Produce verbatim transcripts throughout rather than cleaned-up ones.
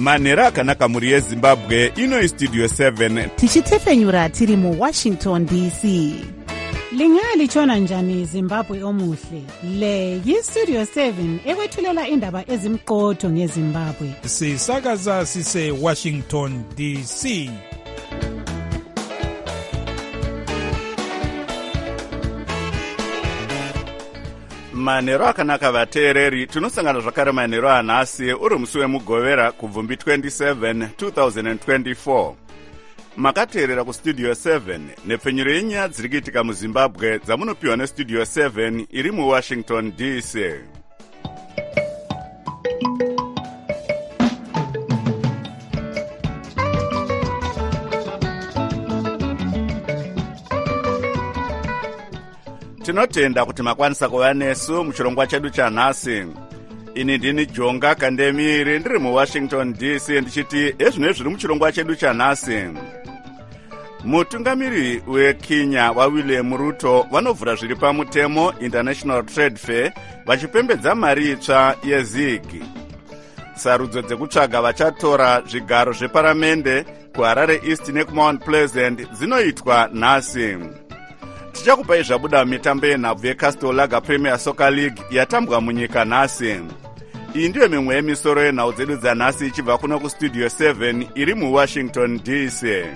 manhero akanaka mhuri yezimbabwe. Ino Studio seven tichitefenyura tiri muWashington D C. Lingalitshona njani Zimbabwe omuhle? Le yiStudio seven ekwethulela indaba ezimqotho ngeZimbabwe. Sisakaza sise Washington D C. manhero akanaka vateereri. Tinosangana zvakare manhero anhasi uri musi wemugovera kubvumbi twenty-seven two thousand twenty-four. Makateerera kuStudio seven nepfenyuro yenyaya dziri kuitika muZimbabwe dzamunopiwa neStudio seven iri muWashington D C. Tinotenda kuti makwanisa kuva nesu muchirongwa chedu chanhasi. Ini ndini Jonga Kandemiri ndiri muWashington D C ndichiti ezvino zviri muchirongwa chedu chanhasi. Mutungamiri weKenya waWilliam Ruto vanovhura zviri pamutemo International Trade Fair vachipembedza mari itsva yeZig. Sarudzo dzekutsvaga vachatora zvigaro zveparamende kuHarare East nekuMount Pleasant dzinoitwa nhasi. Tichakupai zvabuda mitambo yenhabvu yeCastle Lager Premier Soccer League yatambwa munyika nhasi. Iyi ndiyo mimwe yemisoro yenhau dzedu dzanhasi ichibva kuno kuStudio seven iri muWashington D C.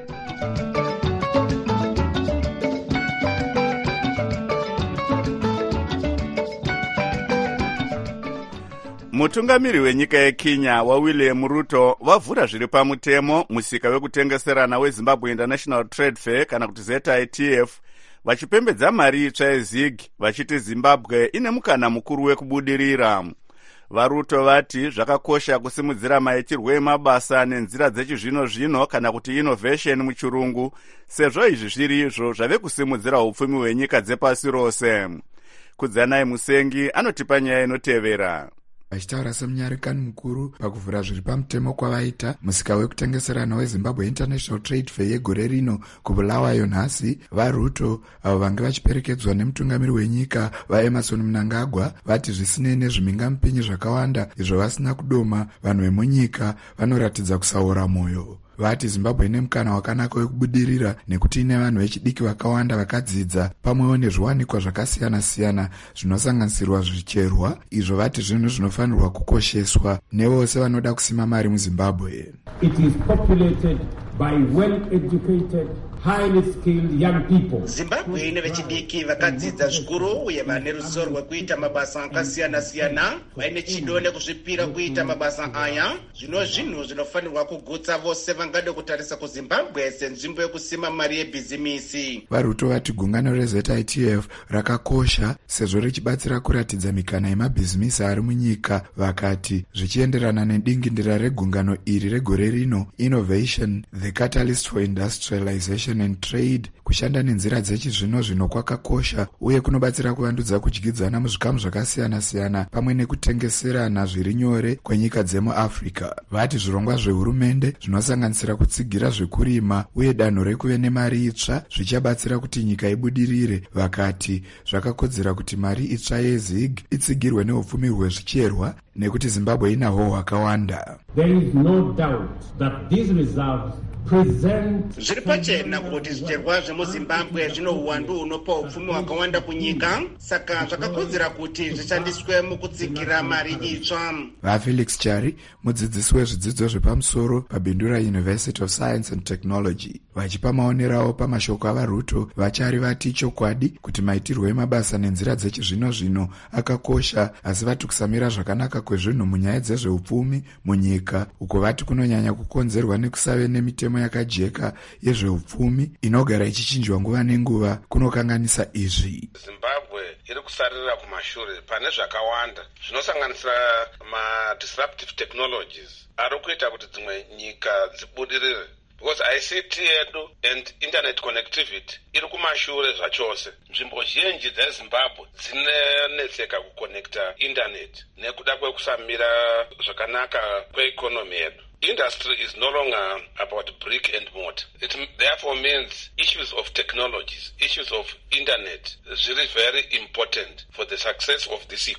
Mutungamiri wenyika yeKenya waWilliam Ruto vavhura zviri pamutemo musika wekutengeserana weZimbabwe International Trade Fair kana kuti Z I T F vachipembedza mari itsva yeZig vachiti Zimbabwe ine mukana mukuru wekubudirira. VaRuto vati zvakakosha kusimudzira maitirwo emabasa nenzira dzechizvino zvino kana kuti innovation muchirungu, sezvo izvi zviri izvo zvave kusimudzira upfumi hwenyika dzepasi rose. Kudzanai Musengi anotipa nyaya inotevera. Vachitaura semunyarikani mukuru pakuvhura zviri pamutemo kwavaita musika wekutengeserana weZimbabwe International Trade Fair yegore rino kuBulawayo nhasi, vaRuto avo vange vachiperekedzwa nemutungamiri wenyika vaEmerson Mnangagwa vati zvisinei nezvimingamupinyi zvakawanda izvo vasina kudoma, vanhu vemunyika vanoratidza kusaora mwoyo. Vati Zimbabwe ine mukana wakanaka wekubudirira nekuti ine vanhu vechidiki vakawanda vakadzidza pamwewo nezviwanikwa zvakasiyana-siyana zvinosanganisirwa zvicherwa, izvo vati zvinhu zvinofanirwa kukosheswa nevose vanoda kusima mari muZimbabwe. It is populated by well-educated, highly skilled young people. Zimbabwe ine vechidiki vakadzidza zvikuru uye vane ruzivo rwekuita mabasa akasiyana-siyana, vaine chido nekuzvipira kuita mabasa aya. Zvino zvinhu zvinofanirwa kugutsa vose vangade kutarisa kuZimbabwe senzvimbo yekusima mari yebhizimisi. VaRuto vati gungano reZ I T F rakakosha sezvo richibatsira kuratidza mikana yemabhizimisi ari munyika. Vakati zvichienderana nedingindira regungano iri regore rino, Innovation, the Catalyst for Industrialization and Trade, kushanda nenzira dzechizvino zvino kwakakosha uye kunobatsira kuvandudza kudyidzana muzvikamu zvakasiyana-siyana pamwe nekutengeserana zviri nyore kwenyika dzemuAfrica. Vati zvirongwa zvehurumende zvinosanganisira kutsigira zvekurima uye danho rekuve nemari itsva zvichabatsira kuti nyika ibudirire. Vakati zvakakodzera kuti mari itsva yeZig itsigirwe neupfumi hwezvicherwa nekuti Zimbabwe inaho hwakawanda. There is no doubt that these reserves present zviri pachena kuti zvicherwa zvemuZimbabwe zvino uwandu hunopa upfumi hwakawanda kunyika, saka zvakakodzera kuti zvishandiswe mukutsigira mari itsva. VaFelix Chari, mudzidzisi wezvidzidzo zvepamusoro paBindura University of Science and Technology, vachipa maonerawo pamashoko avaRuto, vachari vati chokwadi kuti maitirwo emabasa nenzira dzechizvino zvino akakosha, asi vati kusamira zvakanaka kwezvinhu munyaya dzezveupfumi munyika uko vati kunonyanya kukonzerwa nekusave nemitemo yakajeka yezveupfumi inogara ichichinjwa nguva nenguva kunokanganisa izvi. Zimbabwe iri kusarira kumashure pane zvakawanda zvinosanganisira ma-disruptive technologies ari kuita kuti dzimwe nyika dzibudirire. Because I C T yedu and internet connectivity iri kumashure zvachose. Nzvimbo zhinji dzeZimbabwe dzinonetseka kuconnecta internet nekuda kwekusamira zvakanaka kweeconomy yedu. Industry is no longer about brick and mortar. It therefore means issues of technologies, issues of internet is really very important for the success of this economy.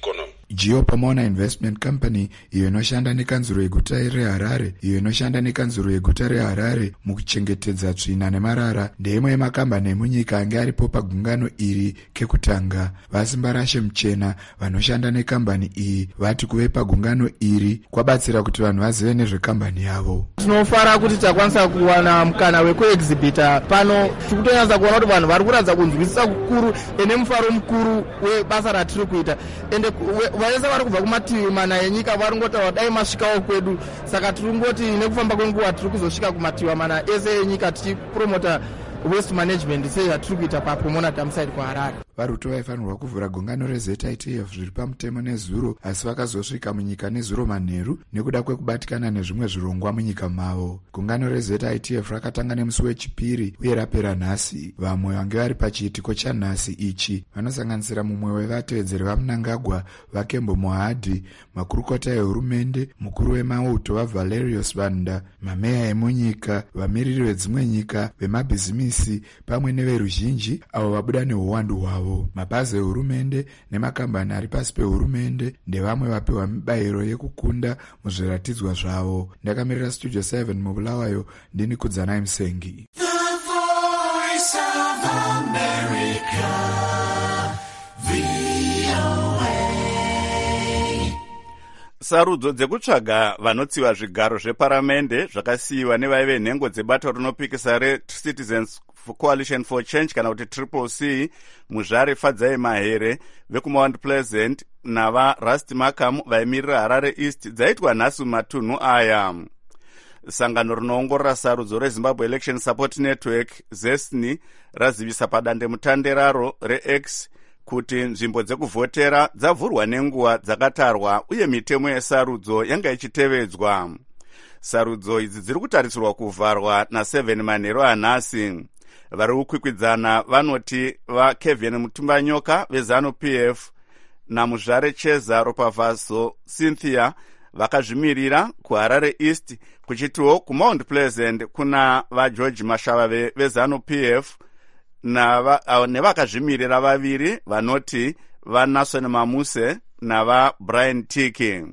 Geopomona Investment Company iyo inoshanda nekanzuro yeguta reHarare iyo inoshanda nekanzuro yeguta reHarare mukuchengetedza tsvina nemarara ndeimwe yemakambani emunyika ange aripo pagungano iri kekutanga. Vasimba Rashe Muchena vanoshanda nekambani iyi vati kuve pagungano iri kwabatsira kuti vanhu vazive nezvekambani yavo. Tinofara kuti takwanisa kuwana mukana wekuexhibita pano tikutonyatsa kuona kuti vanhu vari kuratidza kunzwisisa kukuru ene mufaro mukuru webasa ratiri kuita ende vese vari kubva kumativi mana enyika vari ngotaura dai masvikawo kwedu. Saka tiri ngoti nekufamba kwenguva tiri kuzosvika kumativi mana ese enyika tichipromota waste management sezvatiri kuita papomona damside kuHarare. Varuto vaifanirwa kuvhura gungano reZ I T F zviri pamutemo nezuro asi vakazosvika munyika nezuro manheru nekuda kwekubatikana nezvimwe zvirongwa munyika mavo. Gungano reZ I T F rakatanga nemusi wechipiri uye rapera nhasi. Vamwe vange vari pachiitiko chanhasi ichi vanosanganisira mumwe wevatevedzeri vaMnangagwa vaKembo Mohadhi, makurukota ehurumende, mukuru wemauto vaValerius Vanda, mameya emunyika, vamiriri vedzimwe nyika, vemabhizimisi pamwe neveruzhinji avo vabuda neuwandu hwavo. Mabhazi ehurumende nemakambani ari pasi pehurumende ndevamwe vapiwa mibayiro yekukunda muzviratidzwa zvavo. Ndakamirira Studio seven mubulawayo ndini Kudzanai Musengi. The Voice of America, V O A. Sarudzo dzekutsvaga vanotsiva zvigaro zveparamende zvakasiyiwa nevaive nhengo dzebato rinopikisa reCitizens Coalition for Change kana kuti Triple C muzvare Fadzai Mahere vekuMount Pleasant navaRusty Markham vaimirira Harare East dzaitwa nhasi mumatunhu aya. Sangano rinoongorora sarudzo reZimbabwe Election Support Network ZESNI razivisa padandemutande raro reX kuti nzvimbo dzekuvhotera dzavhurwa nenguva dzakatarwa uye mitemo yesarudzo yanga ichitevedzwa. Sarudzo idzi dziri kutarisirwa kuvharwa naseven manheru anhasi. Vari kukwikwidzana vanoti vaKevin Mutumbanyoka veZanu P F namuzvare Cheza Ropavaso Cynthia vakazvimirira kuHarare East, kuchitiwo kuMount Pleasant kuna vaGeorge Mashavave veZanu P F nevakazvimirira vaviri vanoti vaNason Mamuse navaBrian Tiki.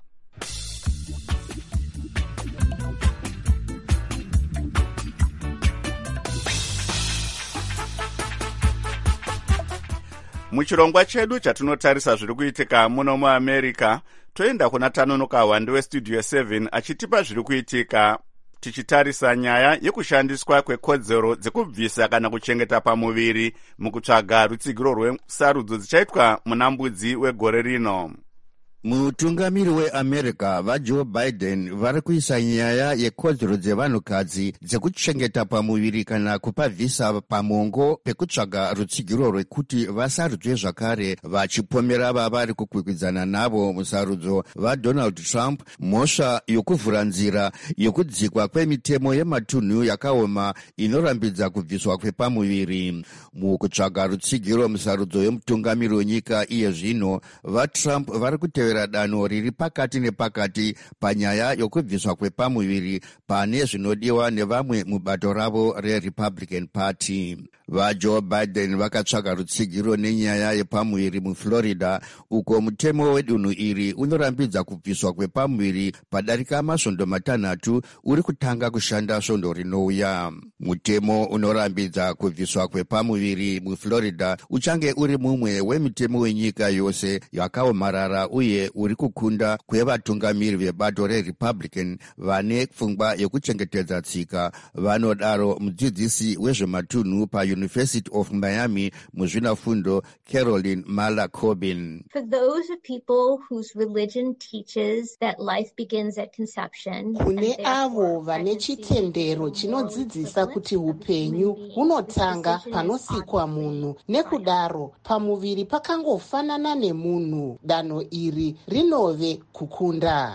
Muchirongwa chedu chatinotarisa zviri kuitika muno muAmerica, toenda kuna Tanonoka Wande weStudio seven achitipa zviri kuitika tichitarisa nyaya yekushandiswa kwekodzero dzekubvisa kana kuchengeta pamuviri mukutsvaga rutsigiro rwesarudzo dzichaitwa muna mbudzi wegore rino. Mutungamiri weAmerica vaJoe Biden vari kuisa nyaya yekodzero dzevanhukadzi dzekuchengeta pamuviri kana kupabvisa pamongo pekutsvaga rutsigiro rwekuti vasarudzwe zvakare, vachipomera vavari kukwikwidzana navo musarudzo vaDonald Trump mhosva yokuvhura nzira yokudzikwa kwemitemo yematunhu yakaoma inorambidza kubviswa kwepamuviri. Mukutsvaga rutsigiro musarudzo yomutungamiri wenyika iye zvino, vaTrump vari kutevera danho riri pakati nepakati panyaya yokubviswa kwepamuviri pane zvinodiwa nevamwe mubato ravo reRepublican Party. VaJoe Biden vakatsvaga rutsigiro nenyaya yepamuviri muFlorida, uko mutemo wedunhu iri unorambidza kubviswa kwepamuviri padarika masvondo matanhatu uri kutanga kushanda svondo rinouya. Mutemo unorambidza kubviswa kwepamuviri muFlorida uchange uri mumwe wemitemo wenyika yose yakaomarara uye uri kukunda kwevatungamiri vebato reRepublican vane pfungwa yekuchengetedza tsika, vanodaro mudzidzisi wezvematunhu paUniversity of Miami muzvinafundo Caroline Mala Corbin. For those of people whose religion teaches that life begins at conception, kune avo vane chitendero chinodzidzisa kuti upenyu hunotanga panosikwa munhu, nekudaro pamuviri pakangofanana nemunhu, danho iri rinove kukunda.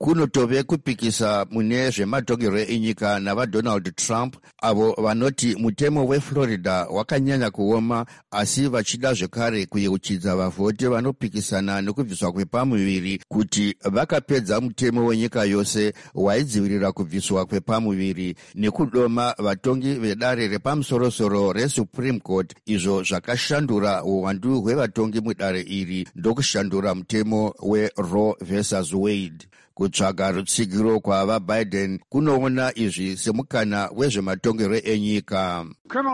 kunotove kupikisa mune zvematongero enyika navadonald trump avo vanoti mutemo weflorida wakanyanya kuoma asi vachida zvekare kuyeuchidza vavhoti vanopikisana nekubviswa kwepamuviri kuti vakapedza mutemo wenyika yose waidzivirira kubviswa kwepamuviri nekudoma vatongi vedare repamusorosoro resupreme court izvo zvakashandura uwandu hwevatongi mudare iri ndokushandura mutemo weroe versus wade. Kutsvaga rutsigiro kwavaBiden kunoona izvi semukana wezvematongero enyika.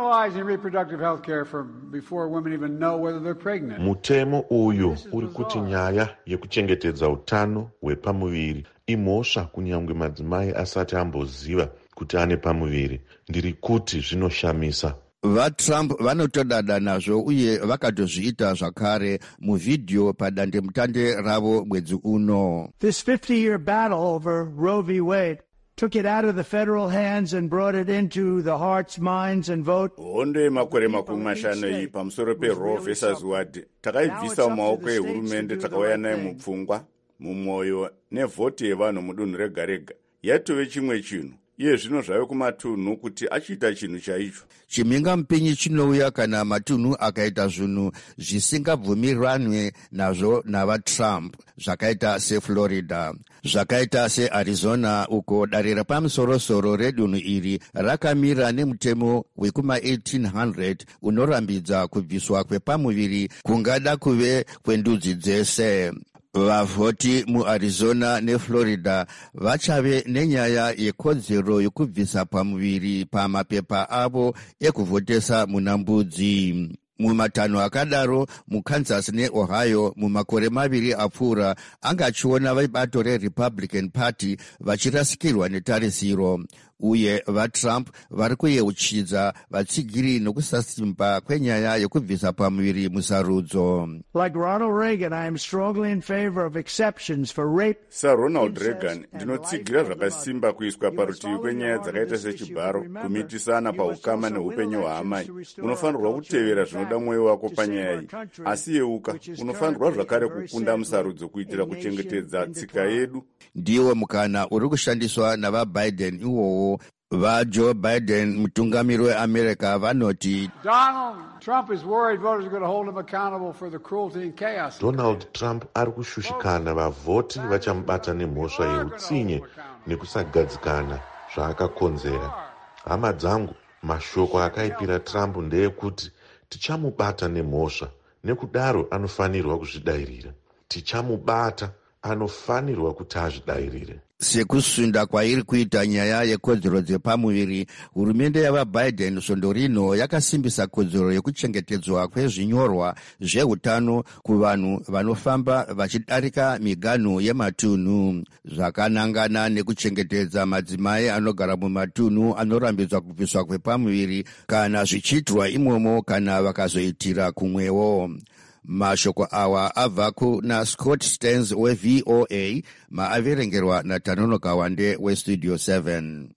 Mutemo uyu uri kuti nyaya yekuchengetedza utano hwepamuviri imhosva kunyangwe madzimai asati amboziva kuti ane pamuviri. Ndiri kuti zvinoshamisa. VaTrump vanotodada nazvo uye vakatozviita zvakare muvhidhiyo padandemutande ravo mwedzi uno. This fifty-year battle over Roe v. Wade took it out of the federal hands and brought it into the hearts, minds and vote. Hondo yemakore makumi mashanu iyi pamusoro peRoe versus Wade takaibvisa mumaoko ehurumende takauya naye mupfungwa, mumwoyo nevhoti yevanhu mudunhu rega rega. Yatove chimwe chinhu. Iye zvino zvave kumatunhu kuti achiita chinhu chaicho. Chimhinga mupinyi chinouya kana matunhu akaita zvinhu zvisingabvumiranwe nazvo navaTrump, zvakaita seFlorida, zvakaita seArizona, uko dare repamusorosoro redunhu iri rakamira nemutemo wekuma eighteen hundred unorambidza kubviswa kwepamuviri kungada kuve kwendudzi dzese. Vavhoti muArizona neFlorida vachave nenyaya yekodzero yekubvisa pamuviri pamapepa avo ekuvhotesa muna mbudzi. Mumatanho akadaro muKansas neOhio mumakore maviri apfuura anga achiona vebato reRepublican Party vachirasikirwa netarisiro. Uye vaTrump vari kuyeuchidza vatsigiri nokusasimba kwenyaya yekubvisa pamuviri musarudzo. Like Ronald Reagan, I am strongly in favor of exceptions for rape. SaRonald Reagan ndinotsigira zvakasimba kuiswa parutivi kwenyaya dzakaita sechibharo, kumitisana paukama neupenyu hwaamai. Unofanirwa kutevera zvinoda mwoyo wako panyaya iyi, asi yeuka unofanirwa zvakare kukunda musarudzo kuitira kuchengetedza tsika yedu. Ndiwo mukana uri kushandiswa navaBiden iwowo. VaJoe Biden, mutungamiri weAmerica, vanoti Donald Trump is worried voters are going to hold him accountable for the cruelty and chaos. Donald Trump ari kushushikana vavhoti vachamubata nemhosva yeutsinye nekusagadzikana zvaakakonzera. Hama dzangu, mashoko akaipira Trump ndeyekuti tichamubata nemhosva, nekudaro anofanirwa kuzvidairira. Tichamubata, anofanirwa kuti azvidairire. Sekusunda kwairi kuita nyaya yekodzero dzepamuviri, hurumende yavaBiden svondo rino yakasimbisa kodzero yekuchengetedzwa kwezvinyorwa zveutano kuvanhu vanofamba vachidarika miganhu yematunhu, zvakanangana nekuchengetedza madzimai anogara mumatunhu anorambidzwa kubviswa kwepamuviri kana zvichiitwa imomo kana vakazoitira kumwewo. Mashoko awa abva kuna Scott Stearns weV O A, maaverengerwa naTanono Kawande weStudio seven.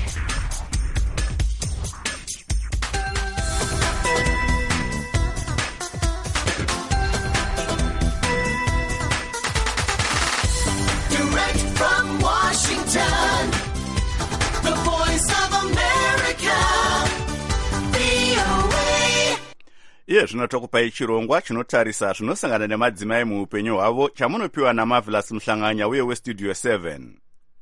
Direct from Washington, the voice of America, V O A. Iye zvino tokupai chirongwa chinotarisa zvinosangana nemadzimai muupenyu hwavo chamunopiwa naMarvelous Mhlanganya uye weStudio seven.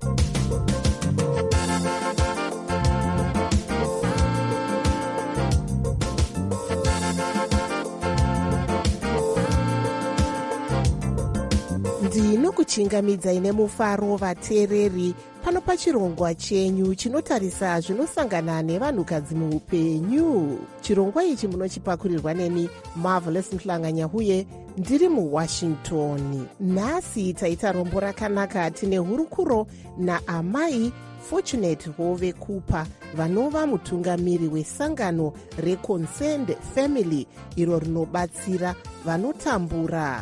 ndinokuchingamidzai nemufaro vateereri pano pachirongwa chenyu chinotarisa zvinosangana nevanhukadzi muupenyu. Chirongwa ichi munochipakurirwa neni Marvelous Mhlanganya uye ndiri muWashington. Nhasi taita rombo rakanaka tine hurukuro naamai Fortunate Hove Cooper vanova mutungamiri wesangano reConcerned Family iro rinobatsira vanotambura.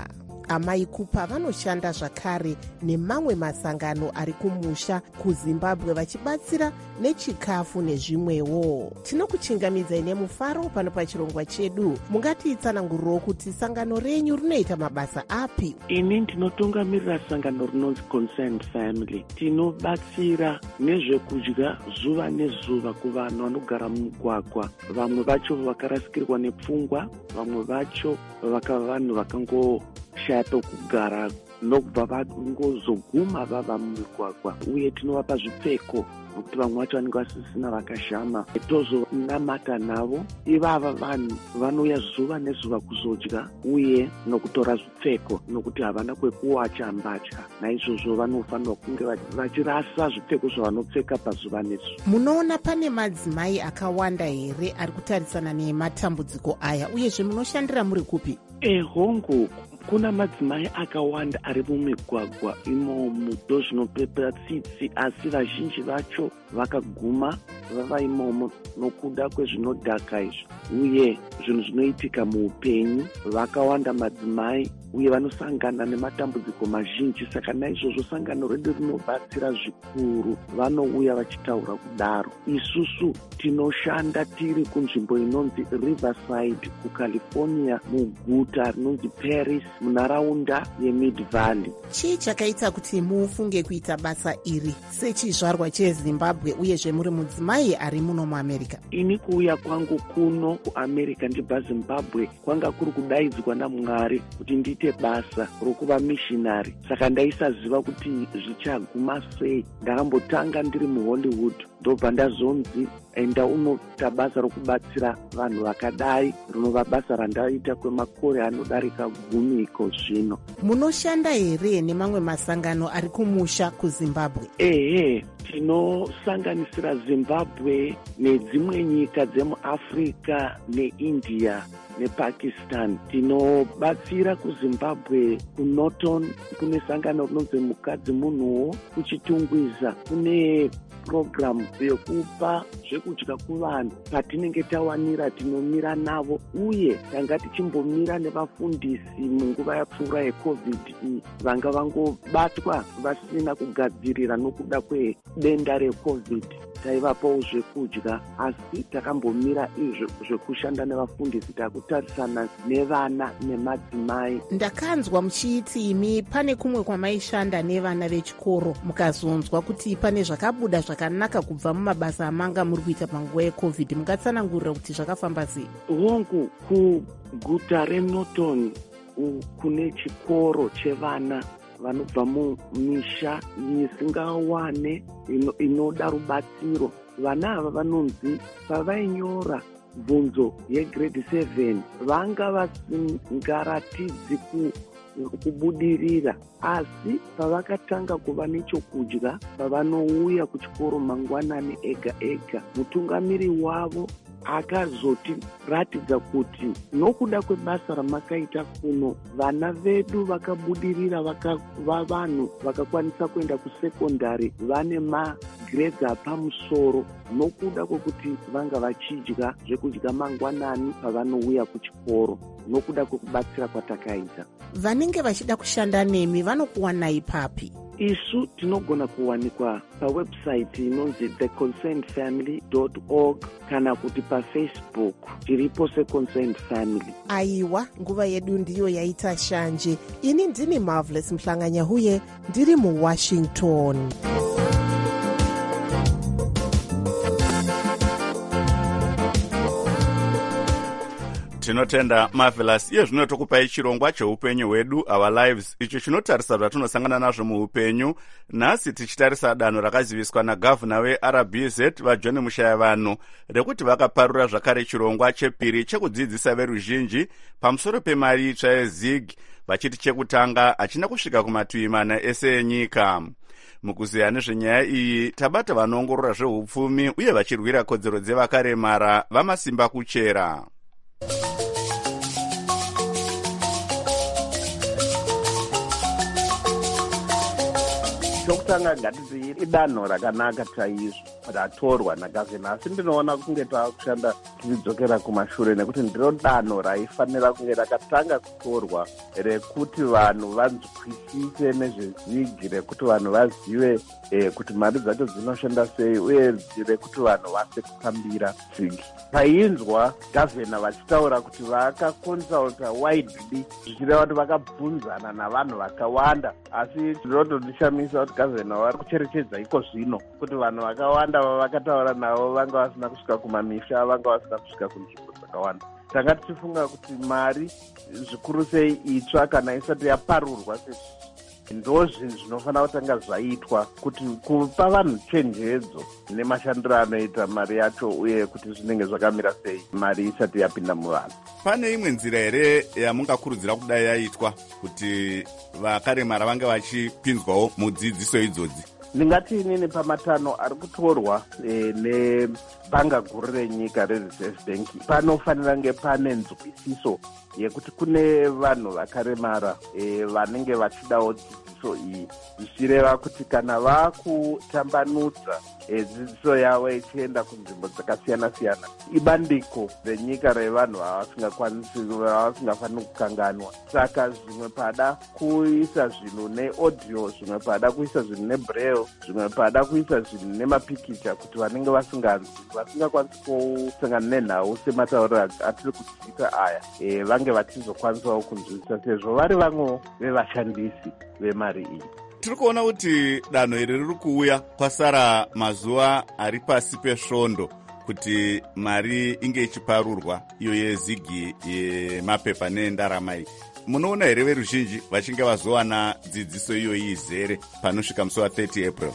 amai kupa vanoshanda zvakare nemamwe masangano ari kumusha kuzimbabwe vachibatsira nechikafu nezvimwewo. Tinokuchingamidzai nemufaro pano pachirongwa chedu. Mungatiitsanangurirewo kuti sangano renyu rinoita mabasa api? Ini ndinotungamirira sangano rinonzi Concerned Family. Tinobatsira nezvekudya zuva nezuva kuvanhu vanogara mumugwagwa. Vamwe vacho vakarasikirwa nepfungwa, vamwe vacho vakava vanhu vakangoshaya pekugara nokubva vangozoguma vava mumugwagwa, uye tinovapa zvipfeko nokuti vamwe vacho vanenge vasisina vakashama. Tozonamata navo. Ivava vanhu vanouya zuva nezuva kuzodya uye nokutora zvipfeko nokuti havana kwekuwacha mbatya. Naizvozvo vanofanirwa kunge vachirasa zvipfeko zvavanopfeka pazuva nezuva. Munoona pane madzimai akawanda here ari kutarisana nematambudziko aya, uyezve munoshandira muri kupi? ehongu kuna madzimai akawanda ari mumigwagwa imomo ndozvinopepa tsitsi, asi vazhinji vacho vakaguma vava imomo nokuda kwezvinodhaka izvi uye zvinhu zvinoitika muupenyu. Vakawanda madzimai uye vanosangana nematambudziko mazhinji, saka naizvozvo sangano redu rinobatsira zvikuru. Vanouya vachitaura kudaro. Isusu tinoshanda tiri kunzvimbo inonzi Riverside kuCalifornia, muguta rinonzi Paris, munharaunda yeMid Valley. Chii chakaita kuti mufunge kuita basa iri sechizvarwa cheZimbabwe uyezve muri mudzimai ari muno muAmerica? Ini kuuya kwangu kuno kuAmerica ndibva Zimbabwe kwanga kuri kudaidzwa naMwari kuti ndiite basa rokuva missionary, saka ndaisaziva kuti zvichaguma sei. Ndakambotanga ndiri muHollywood ndobva ndazonzi enda unoita basa rokubatsira vanhu vakadai, rinova basa randaita kwemakore anodarika gumiko zvino. Munoshanda here nemamwe masangano ari kumusha kuZimbabwe? Ehe, tinosanganisira Zimbabwe nedzimwe nyika dzemuAfrica neIndia nePakistan. Tinobatsira kuZimbabwe kuNorton kune sangano rinonzi Mukadzi Munhuwo, kuChitungwiza kune program yekupa zvekudya kuvanhu. Patinenge tawanira tinomira navo, uye tanga tichimbomira nevafundisi munguva yapfuura yeCovid vanga vangobatwa vasina kugadzirira nokuda kwedenda reCovid. Taivapawo zvekudya, asi takambomira izvo zvekushanda nevafundisi, takutarisana nevana nemadzimai. Ndakanzwa muchiiti imi pane kumwe kwamaishanda nevana vechikoro mukazonzwa kuti pane zvakabuda zvakanaka kubva mumabasa amanga muri kuita panguva yeCovid. Mungatsanangurira kuti zvakafamba sei? Hongu, kuguta reNorton kune chikoro chevana vanobva mumisha isingawane inoda rubatsiro. Vana ava vanonzi pavainyora bvunzo yegrade seven vanga vasingaratidzi kubudirira, asi pavakatanga kuva nechokudya pavanouya kuchikoro mangwanani ega ega, mutungamiri wavo akazotiratidza kuti nokuda kwebasa ramakaita kuno, vana vedu vakabudirira, vakava vanhu vakakwanisa kuenda kusekondari vane magrades apamusoro nokuda kwekuti vanga vachidya zvekudya mangwanani pavanouya kuchikoro nokuda kwekubatsira kwatakaita. Vanenge vachida kushanda nemi vanokuwanai papi? Isu tinogona kuwanikwa pawebsite inonzi the concerned family dot org kana kuti paFacebook tiripo seConcerned Family. Aiwa, nguva yedu ndiyo yaita shanje. Ini ndini Marvelous Mhlanganyahuye, ndiri muWashington. Tinotenda Marvelous. Iye zvino tokupai chirongwa cheupenyu hwedu, Our Lives, icho chinotarisa zvatinosangana nazvo muupenyu. Nhasi tichitarisa danho rakaziviswa nagavhuna weR B Z vaJohn Mushayavanhu rekuti vakaparura zvakare chirongwa chepiri chekudzidzisa veruzhinji pamusoro pemari itsva yeZig, vachiti chekutanga hachina kusvika kumativi mana ese enyika. Mukuziya nezvenyaya iyi tabata vanoongorora zveupfumi uye vachirwira kodzero dzevakaremara vamasimba kuchera. Chokutanga ngatiti idanho rakanaka chaizvo ratorwa nagavhena, asi ndinoona kunge taakushanda tiridzokera kumashure nekuti ndiro danho raifanira kunge rakatanga kutorwa rekuti vanhu vanzwisise nezvezigi, rekuti vanhu vazive eh, kuti mari dzacho dzinoshanda sei, uye rekuti vanhu vase kukambira zigi. tainzwa gavhena vachitaura kuti vakakonsulta widely, zvichireva kuti vakabvunzana navanhu vakawanda, asi zvinotodishamisa kuti gavhena vari kucherechedza iko zvino kuti vanhu vakawanda vavakataura navo vanga vasina kusvika kumamisha, vanga vasina kusvika kunzvimbo dzakawanda. Tanga tichifunga kuti mari zvikuru sei itsva kana isati yaparurwa ndo zvinhu zvinofanira kutanga zvaitwa kuti kupa vanhu chenjedzo nemashandiro anoita mari yacho, uye kuti zvinenge zvakamira sei mari isati yapinda muvanhu. Pane imwe nzira here yamungakurudzira kudai yaitwa kuti vakaremara vange vachipinzwawo mudzidziso idzodzi? Ndingati inini pamatano ari kutorwa e, nebhanga guru renyika rereserve bank, panofanira nge pane nzwisiso yekuti kune vanhu vakaremara e, vanenge vachidawo dzidziso iyi, zvichireva kuti kana vakutambanudza e, dzidziso yavo ichienda kunzvimbo dzakasiyana-siyana, ibandiko renyika revanhu vavasingakwanisi, vavasingafaniri kukanganwa. Saka zvimwe pada kuisa zvinhu neaudio, zvimwe pada kuisa zvinhu nebraille, zvimwe pada kuisa zvinhu nemapikicha, kuti vanenge vasinganzwi, vasingakwanisi kusangana nenhau sematauriro atiri kudziita aya, e, vange vachizokwanisawo kunzwisisa, sezvo vari vamwe vevashandisi vemari iyi. Tiri kuona kuti danho iri riri kuuya kwasara mazuva ari pasi pesvondo kuti mari inge ichiparurwa, iyo yezigi yemapepa nendarama iyi. Munoona here veruzhinji vachinge vazowana dzidziso iyoyi izere panosvika musi wa-thirty April?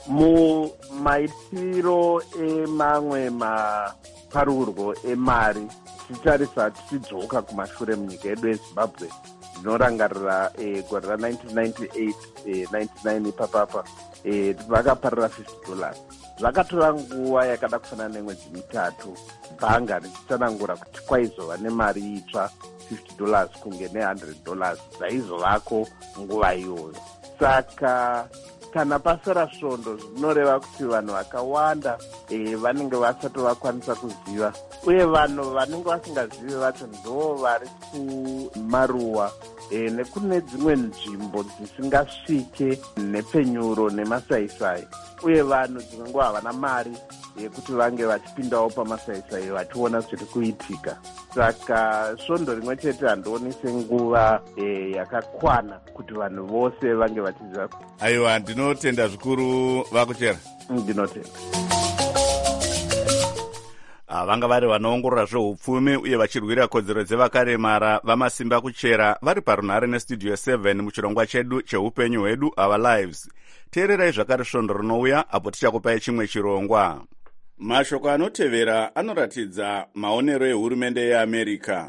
Mumaitiro emamwe maparurwo emari tichitarisa tichidzoka kumashure munyika yedu yeZimbabwe, ndinorangarira eh, gore ra-nineteen ninety-eight eh, ninety-nine ipapapa eh, vakaparira fifty dollars. Zvakatora nguva yakada kufanana nemwedzi mitatu bhanga richitsanangura kuti kwaizova nemari itsva fifty dollars kunge ne one hundred dollars dzaizovako nguva iyoyo. Saka kana pasara svondo zvinoreva kuti vanhu vakawanda e, vanenge vasati vakwanisa kuziva, uye vanhu vanenge vasingazivi vacho ndo vari kumaruwa e, nekune dzimwe nzvimbo dzisingasvike nepfenyuro nemasaisai, uye vanhu dzimwe nguva havana mari yekuti vange vachipindawo pamasaisai vachiona zviri kuitika. Saka svondo rimwe chete handioni senguva e, yakakwana kuti vanhu vose vange vachiziva. Aiwa, ndinotenda zvikuru vakuchera. Ndinotenda. Vanga vari vanoongorora zveupfumi uye vachirwira kodzero dzevakaremara vamasimba kuchera vari parunhare nestudio seven muchirongwa chedu cheupenyu hwedu, our lives. Teererai zvakare svondo rinouya apo tichakupai chimwe chirongwa. Mashoko anotevera anoratidza maonero ehurumende yeAmerica.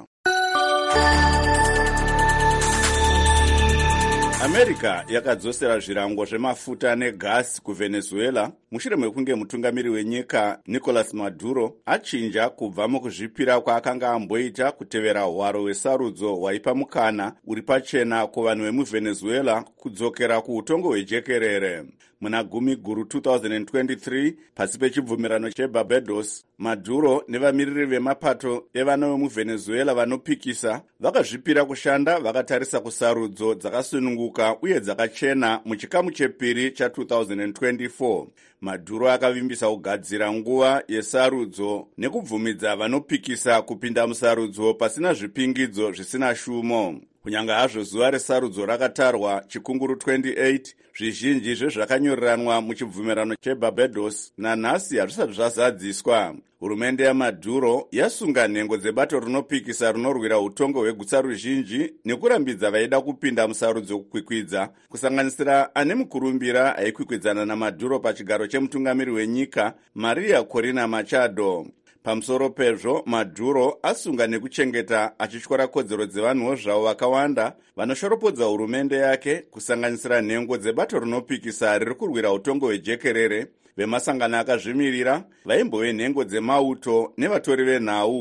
America yakadzosera zvirango zvemafuta negasi kuVenezuela mushure mekunge mutungamiri wenyika Nicolas Maduro achinja kubva mukuzvipira kwaakanga amboita kutevera hwaro hwesarudzo hwaipa mukana uri pachena kuvanhu vemuVenezuela kudzokera kuutongo hwejekerere. Muna gumi guru two thousand twenty-three pasi pechibvumirano cheBarbados, Maduro nevamiriri vemapato evana vemuVenezuela vanopikisa vakazvipira kushanda vakatarisa kusarudzo dzakasununguka uye dzakachena muchikamu chepiri cha two thousand twenty-four. Maduro akavimbisa kugadzira nguva yesarudzo nekubvumidza vanopikisa kupinda musarudzo pasina zvipingidzo zvisina shumo. Kunyanga hazvo zuva resarudzo rakatarwa chikunguru twenty-eight, zvizhinji zvezvakanyoreranwa muchibvumirano cheBarbados nanhasi hazvisati zvazadziswa. Hurumende yaMaduro yasunga nhengo dzebato rinopikisa rinorwira utongo hwegutsa ruzhinji nekurambidza vaida kupinda musarudzo kukwikwidza, kusanganisira ane mukurumbira aikwikwidzana naMaduro pachigaro chemutungamiri wenyika Maria Corina Machado. Pamusoro pezvo, Maduro asunga nekuchengeta achityora kodzero dzevanhuwo zvavo vakawanda vanoshoropodza hurumende yake, kusanganisira nhengo dzebato rinopikisa riri kurwira utongo hwejekerere, vemasangano akazvimirira, vaimbove nhengo dzemauto nevatori venhau.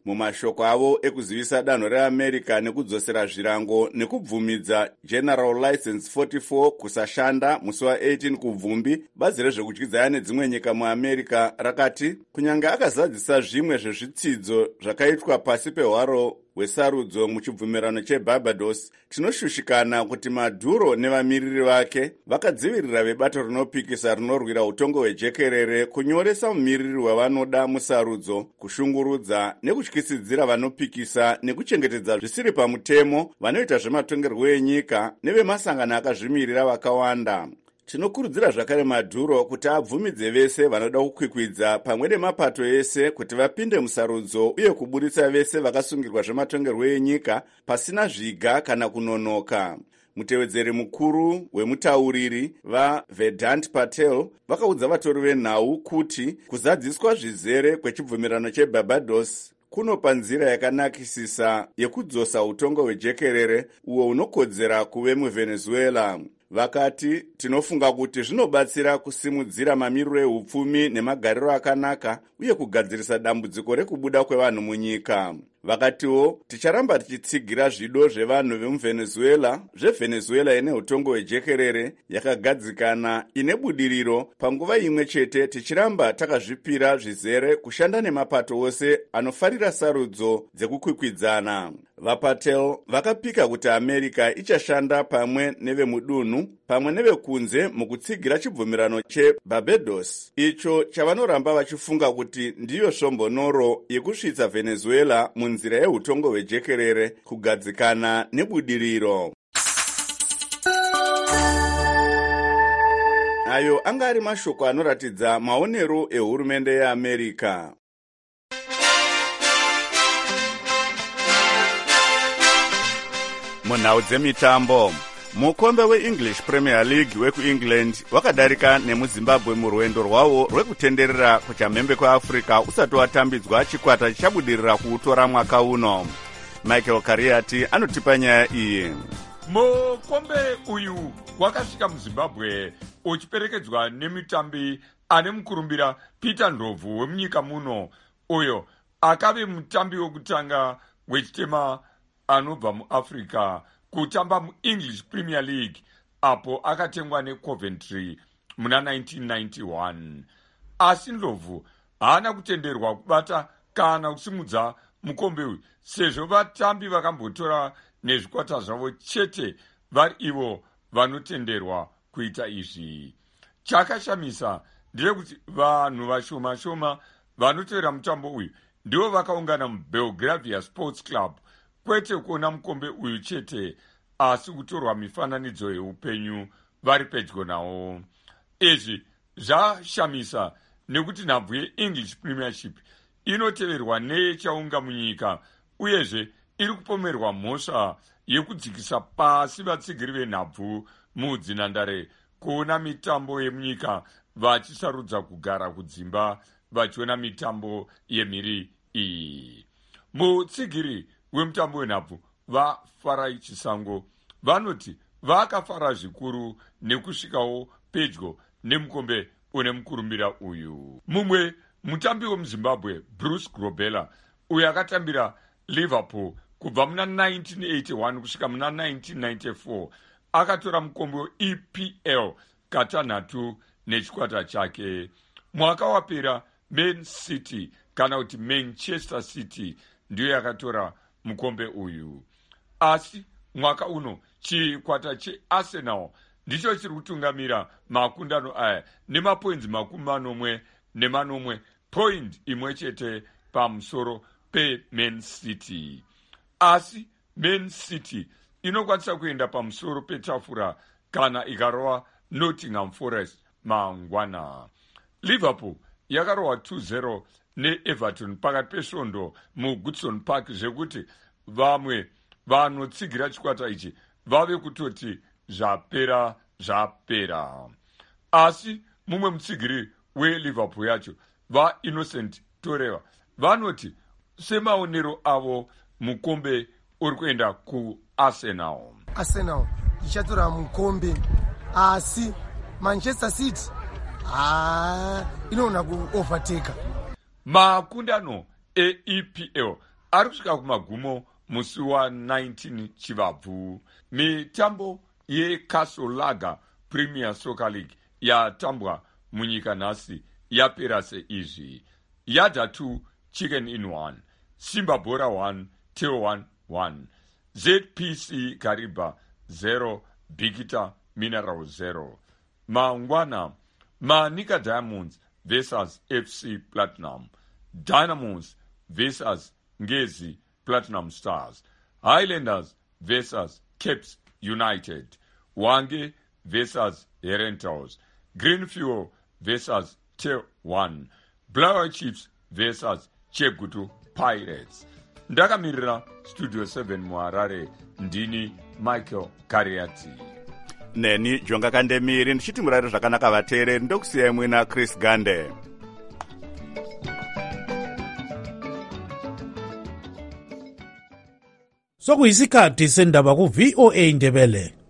mumashoko avo ekuzivisa danho reamerica nekudzosera zvirango nekubvumidza general license forty-four kusashanda musi wa-eighteen kubvumbi, bazi rezvekutyizaya nedzimwe nyika muamerica rakati kunyange akazadzisa zvimwe zvezvitsidzo zvakaitwa pasi pehwaro hwesarudzo muchibvumirano chebarbados, tinoshushikana kuti Maduro nevamiriri vake vakadzivirira vebato rinopikisa rinorwira utongo hwejekerere kunyoresa mumiriri wavanoda musarudzo, kushungurudza nekutyisidzira vanopikisa nekuchengetedza zvisiri pamutemo vanoita zvematongerwo enyika nevemasangano akazvimirira vakawanda. Tinokurudzira zvakare Maduro kuti abvumidze vese vanoda kukwikwidza pamwe nemapato ese kuti vapinde musarudzo uye kuburitsa vese vakasungirwa zvematongerwo enyika pasina zviga kana kunonoka. Mutevedzeri mukuru wemutauriri vaVedant Patel vakaudza vatori venhau kuti kuzadziswa zvizere kwechibvumirano cheBarbados kunopa nzira yakanakisisa yekudzosa utongo hwejekerere uwo unokodzera kuve muVenezuela. Vakati tinofunga kuti zvinobatsira kusimudzira mamiriro ehupfumi nemagariro akanaka uye kugadzirisa dambudziko rekubuda kwevanhu munyika. Vakatiwo ticharamba tichitsigira zvido zvevanhu vemuVenezuela, zveVenezuela ine utongo hwejekerere yakagadzikana ine budiriro, panguva imwe chete tichiramba takazvipira zvizere kushanda nemapato ose anofarira sarudzo dzekukwikwidzana. VaPatel vakapika kuti America ichashanda pamwe nevemudunhu pamwe nevekunze mukutsigira chibvumirano cheBarbados, icho chavanoramba vachifunga kuti ndiyo svombonoro yekusvitsa Venezuela munzira yeutongo hwejekerere, kugadzikana nebudiriro. Ayo anga ari mashoko anoratidza maonero ehurumende yeAmerica. Munhau dzemitambo, mukombe weEnglish Premier League wekuEngland wakadarika nemuZimbabwe murwendo rwawo rwekutenderera kuchamhembe kweAfrica usati watambidzwa chikwata chichabudirira kuutora mwaka uno. Michael Kariati anotipa nyaya iyi. Mukombe uyu wakasvika muZimbabwe uchiperekedzwa nemitambi ane mukurumbira Peter Ndlovu wemunyika muno, uyo akave mutambi wekutanga wechitema anobva muAfrica kutamba muEnglish Premier League apo akatengwa neCoventry muna nineteen ninety-one. Asi Ndlovu haana kutenderwa kubata kana kusimudza mukombe uyu sezvo vatambi vakambotora nezvikwata zvavo chete vari ivo vanotenderwa kuita izvi. Chakashamisa ndechekuti vanhu vashoma shoma vanotevera mutambo uyu ndivo vakaungana muBelgravia Sports Club, kwete kuona mukombe uyu chete asi kutorwa mifananidzo yeupenyu vari pedyo nawo. Izvi zvashamisa nekuti nhabvu yeEnglish Premiership inoteverwa nechaunga munyika, uyezve iri kupomerwa mhosva yekudzikisa pasi vatsigiri venhabvu mudzinhandare kuona mitambo yemunyika vachisarudza kugara kudzimba vachiona mitambo yemhiri iyi. Mutsigiri wemutambo wenhabvu vaFarai Chisango vanoti vakafara zvikuru nekusvikawo pedyo nemukombe une mukurumbira uyu. Mumwe mutambi wemuZimbabwe Bruce Grobela, uyo akatambira Liverpool kubva muna nineteen eighty-one kusvika muna nineteen ninety-four, akatora mukombe weE P L katanhatu nechikwata chake. Mwaka wapera Man City kana kuti Manchester City ndiyo yakatora mukombe uyu. Asi mwaka uno chikwata cheArsenal ndicho chiri kutungamira makundano aya nemapoints makumi manomwe nemanomwe, point imwe chete pamusoro peMan City. Asi Man City inokwanisa kuenda pamusoro petafura kana ikarova Nottingham Forest mangwana. Liverpool yakarova two zero neEverton pakati pesvondo muGoodson Park, zvekuti vamwe vanotsigira chikwata ichi vave kutoti zvapera zvapera. Asi mumwe mutsigiri weLiverpool yacho vaInnocent Toreva vanoti semaonero avo mukombe uri kuenda kuArsenal. Arsenal ichatora mukombe, asi Manchester City ah inoona kuovertake. Makundano eE P L ari kusvika kumagumo musi wa19 chivabvu. Mitambo yeCastle Lager Premier Soccer League yatambwa munyika nhasi yapera seizvi: Yada two Chicken in one, Simba Bora one, Teo one one, Z P C Kariba zero, Bigita Mineral zero. Mangwana, Manika Diamonds versus F C Platinum, Dynamos versus Ngezi Platinum Stars, Highlanders versus Caps United, Wange versus Herentals, Greenfuel versus Teo one, Blower Chiefs versus Chegutu Pirates. Ndakamirira Studio seven muHarare, ndini Michael Kariati. Neni Jonga Kandemiri ndichiti murari zvakanaka vateereri, ndokusiyai mwina Chris Gande. Sokuyisikhathi sendaba ku V O A Ndebele.